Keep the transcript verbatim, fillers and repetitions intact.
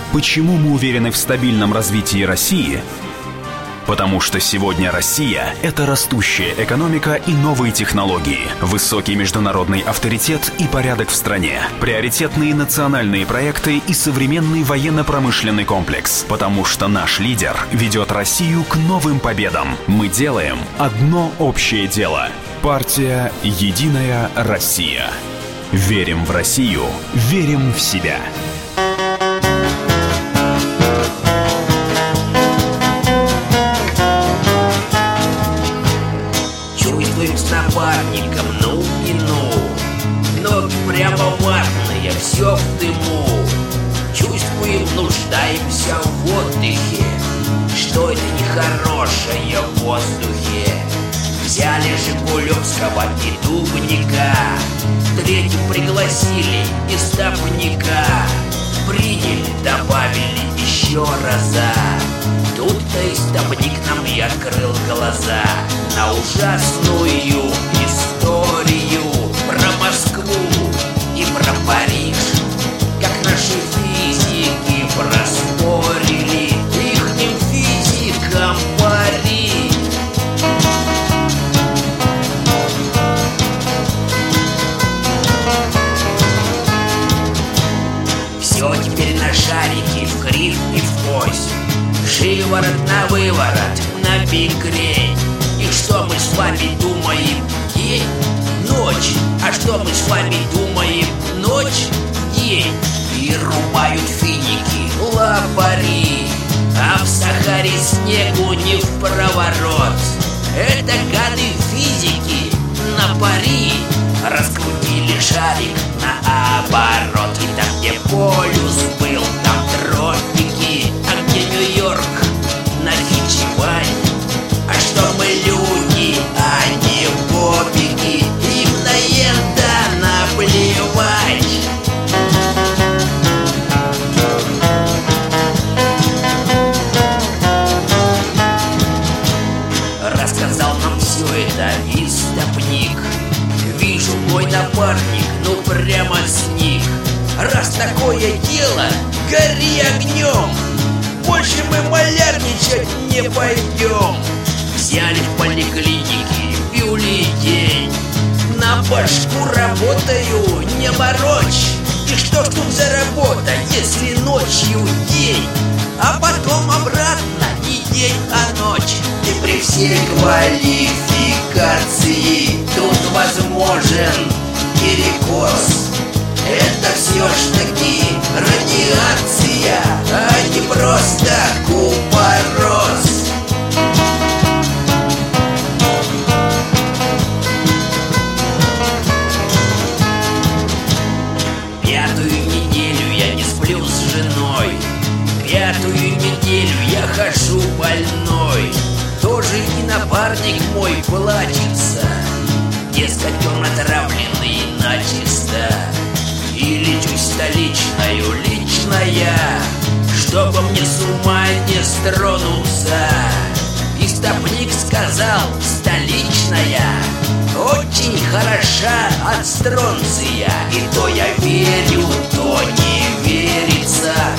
Почему мы уверены в стабильном развитии России? Потому что сегодня Россия – это растущая экономика и новые технологии, высокий международный авторитет и порядок в стране, приоритетные национальные проекты и современный военно-промышленный комплекс. Потому что наш лидер ведет Россию к новым победам. Мы делаем одно общее дело. Партия «Единая Россия». Верим в Россию, верим в себя. Чувствуем с напарником, ну и ну, ноги прямо ватные, все в дыму. Чувствуем, нуждаемся в отдыхе, что это нехорошее в воздухе. Взяли Жигулевского и Дубника, третьим пригласили эстафника. Приняли, добавили еще раза. Тут-то эстафник нам и открыл глаза на ужасную историю про Москву и про Париж. Как наши физики проспорили ихним физикам Париж. Все теперь на шарике, в кривь и в кость, шиворот на выворот, на бикрень. И что мы с вами думаем? День, ночь. А что мы с вами думаем? Ночь, день. И рубают финики, лапари, а в Сахаре снегу не в проворот. Это гады физики на пари раскрутили шарик наоборот. И там, где полюс был, там тропики, а где Нью-Йорк, Нахичевань. А что мы люди, а не бобики, им на это наплевать. Рассказал нам все это истопник. Вижу, мой напарник, ну прямо сник. Раз такое дело, гори огнем, больше мы малярничать не пойдем. Взяли в поликлинике бюллетень, на башку работаю, не морочь. И что ж тут за работа, если ночью день, а потом обратно не день, а ночь. И при всей квалификации тут возможен перекос. Это все ж таки радиация, а не просто купорос. Пятую неделю я не сплю с женой, пятую неделю я хожу больной. Тоже и напарник мой плачется, дескать, он отравленный начисто. И лечусь столичною лично я, чтобы мне с ума не стронуться. Истопник сказал, столичная очень хороша от стронция. И то я верю, то не верится.